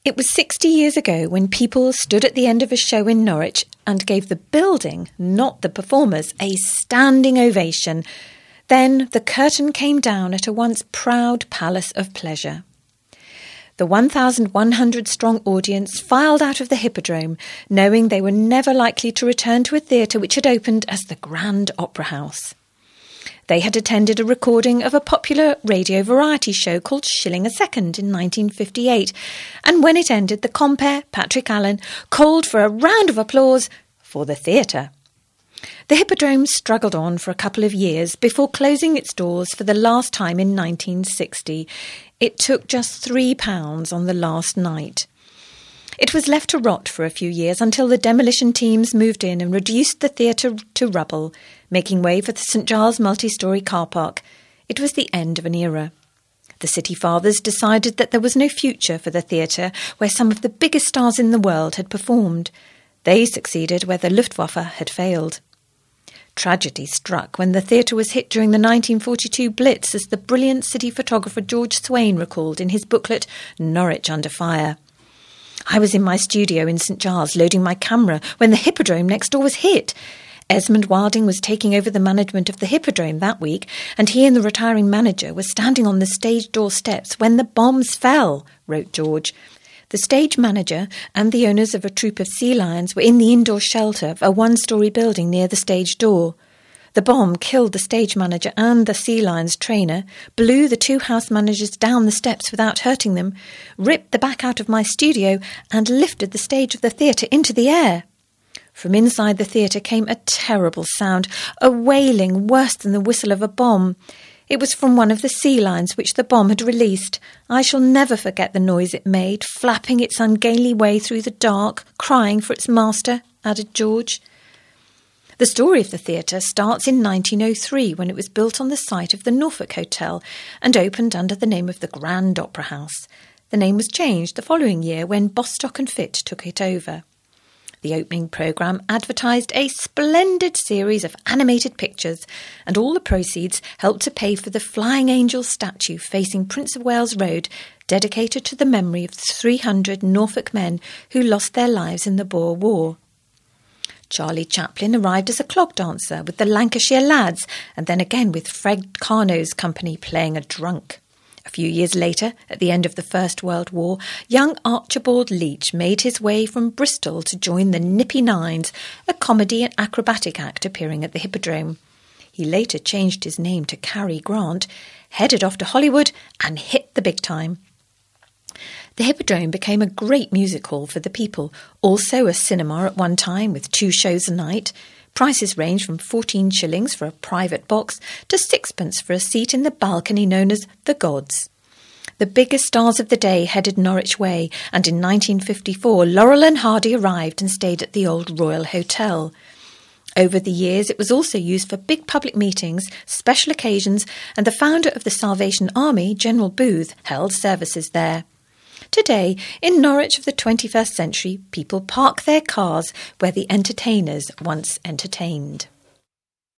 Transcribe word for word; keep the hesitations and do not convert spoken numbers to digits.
It was sixty years ago when people stood at the end of a show in Norwich and gave the building, not the performers, a standing ovation. Then the curtain came down at a once proud palace of pleasure. The one thousand one hundred strong audience filed out of the Hippodrome, knowing they were never likely to return to a theatre which had opened as the Grand Opera House. They had attended a recording of a popular radio variety show called Shilling a Second in nineteen fifty-eight, and when it ended, the compere, Patrick Allen, called for a round of applause for the theatre. The Hippodrome struggled on for a couple of years before closing its doors for the last time in nineteen sixty. It took just three pounds on the last night. It was left to rot for a few years until the demolition teams moved in and reduced the theatre to rubble, making way for the St Giles multi-storey car park. It was the end of an era. The city fathers decided that there was no future for the theatre where some of the biggest stars in the world had performed. They succeeded where the Luftwaffe had failed. Tragedy struck when the theatre was hit during the nineteen forty-two Blitz, as the brilliant city photographer George Swain recalled in his booklet Norwich Under Fire. I was in my studio in St Giles loading my camera when the Hippodrome next door was hit. Esmond Wilding was taking over the management of the Hippodrome that week, and he and the retiring manager were standing on the stage door steps when the bombs fell, wrote George. The stage manager and the owners of a troop of sea lions were in the indoor shelter of a one-storey building near the stage door. The bomb killed the stage manager and the sea lions trainer, blew the two house managers down the steps without hurting them, ripped the back out of my studio and lifted the stage of the theatre into the air. From inside the theatre came a terrible sound, a wailing worse than the whistle of a bomb. It was from one of the sea lions which the bomb had released. I shall never forget the noise it made, flapping its ungainly way through the dark, crying for its master, added George. The story of the theatre starts in nineteen oh three, when it was built on the site of the Norfolk Hotel and opened under the name of the Grand Opera House. The name was changed the following year when Bostock and Fitt took it over. The opening programme advertised a splendid series of animated pictures, and all the proceeds helped to pay for the Flying Angel statue facing Prince of Wales Road, dedicated to the memory of the three hundred Norfolk men who lost their lives in the Boer War. Charlie Chaplin arrived as a clog dancer with the Lancashire Lads, and then again with Fred Karno's company playing a drunk. A few years later, at the end of the First World War, young Archibald Leach made his way from Bristol to join the Nippy Nines, a comedy and acrobatic act appearing at the Hippodrome. He later changed his name to Cary Grant, headed off to Hollywood and hit the big time. The Hippodrome became a great music hall for the people, also a cinema at one time with two shows a night. Prices range from fourteen shillings for a private box to sixpence for a seat in the balcony known as the Gods. The biggest stars of the day headed Norwich way, and in nineteen fifty-four Laurel and Hardy arrived and stayed at the old Royal Hotel. Over the years it was also used for big public meetings, special occasions, and the founder of the Salvation Army, General Booth, held services there. Today, in Norwich of the twenty-first century, people park their cars where the entertainers once entertained.